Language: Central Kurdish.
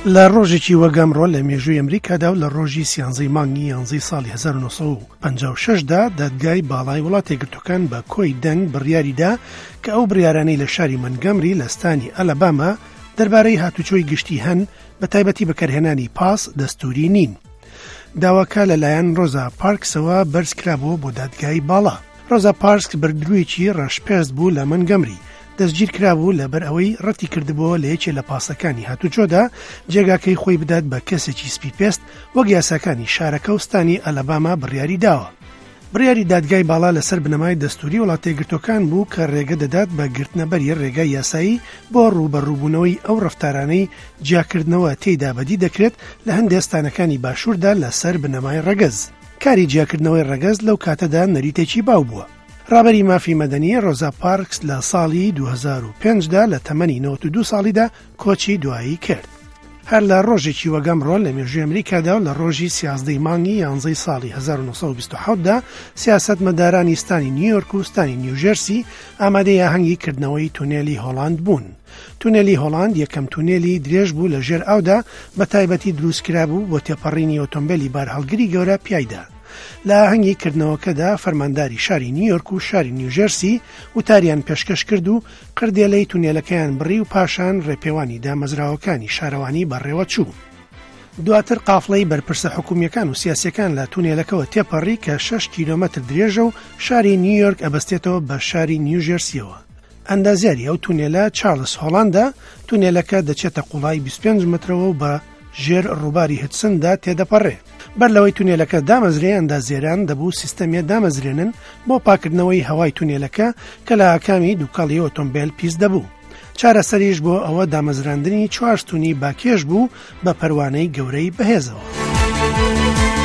لە ڕۆژێکی وەگەمڕۆ لە مێژووی ئەمریکادا و لە ڕۆژی 13 مانگی یانزەی ساڵی 1956دا دادگای باڵای وڵاتە یەکگرتووەکان بە کۆی دەنگ بڕیاریدا کە ئەو بڕیارانەی لە شاری مەنگەمری لە ستانی ئەلەباما دەربارەی هاتوچۆی گشتی هەن بە تایبەتی بەکارهێنانی پاس دەستوری نین. داواکە لەلایەن ڕۆزا پارکسەوە بەرز کرابووە بۆ دادگای باڵا. ڕۆزا پارکس بردروویەکی ڕەشپێست بوو لە مەنگەمری، دەستگیر کرابوو لەبەر ئەوەی ڕەتی کردبەوە لە یەکێ لە پاسەکانی هاتوچۆدا جێگاکەی خۆی بدات بە کەسێکی سپیپێست وەک یاساکانی شارەکە و ستانی ئەلەباما بڕیاری داوە. بڕیاری دادگای باڵا لەسەر بنەمای دەستوری وڵاتە یەکگرتووەکان بوو کە ڕێگە دەدات بە گرتنەبەری ڕێگای یاسایی بۆ ڕوبەڕووبوونەوەی ئەو ڕەفتارانەی جیاکردنەوە تێیدا بەدی دەکرێت لە هەندێک ستانەکانی باشووردا لەسەر بنەمای ڕەگەز. کاری جیاکردنەوەی ڕەگەز لەو کاتەدا نەریتێکی باو بووە. ڕابەری مافی مەدەنی ڕۆزا پارکس لە ساڵی 2005دا لە تەمەنی 92 ساڵیدا کۆچی دوایی کرد. هەر لە ڕۆژێکی وەگەمڕۆ لە مێژووی ئەمریکادا و لە ڕۆژی 13 مانگی یانزەی ساڵی 1927دا سیاسەتمەدارانی ستانی نیویۆرک و ستانی نیوجەرسی ئامادەی ئاهەنگی کردنەوەی تونێلی هۆڵاند بوون. تونێلی هۆڵاند یەکەم تونێلی درێژ بوو لە ژێر ئاودا بە تایبەتی دروستکرا بوو بۆ تێپەڕینی ئۆتۆمبیلی بارهەڵگری گەورە پیایدا. لە ئاهەنگی کردنەوەکەدا فەرمانداری شاری نیویۆرک و شاری نیوجەرسی وتاریان پێشکەش کرد و قردێلەی تونێلەکەیان بڕی و پاشان ڕێپێوانی دامەزراوەکانی شارەوانی بەڕێوە چوو. دواتر قافڵەی بەرپرسە حکومیەکان و سیاسیەکان لە تونێلەکەوە تێپەڕی کە 6 کیلۆمەتر درێژە و شاری نیویۆرک ئەبەستێتەوە بە شاری نیوجەرسیەوە. ئەندازیاری ئەو تونێلە چارلز هۆڵاندا تونێلەکە دەچێتە قوڵای 25 مترەوە و بە ژێر ڕووباری هتسندا تێدەپەڕێ. بەر لەوەی تونێلەکە دامەزرێ ئەندازێران دەبوو سیستەمیە دامەزرێنن بۆ پاکردنەوەی هەوای تونێلەکە کە لە ئاکامی دووکەڵی ئۆتۆمبیل پیس دەبوو. چارەسەریش بۆ ئەوە دامەزراندنی 4 ستونی باکێش بوو بە پەروانەی گەورەی بەهێزەوە.